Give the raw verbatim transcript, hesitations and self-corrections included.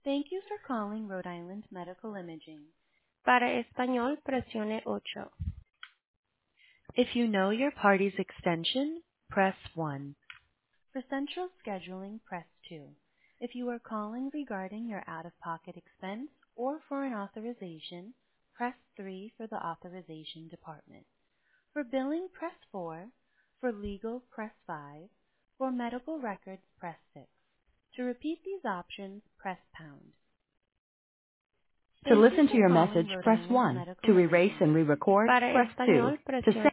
Thank you for calling Rhode Island Medical Imaging. Para español, presione ocho. If you know your party's extension, press one. For central scheduling, press two. If you are calling regarding your out-of-pocket expense or for an authorization, press three for the authorization department. For billing, press four. For legal, press five. For medical records, press six. To repeat these options, press pound. To Thank you listen to for your calling message, Rhode press Island one. Medical To erase Imaging. and re-record, Para press two. español, To presione save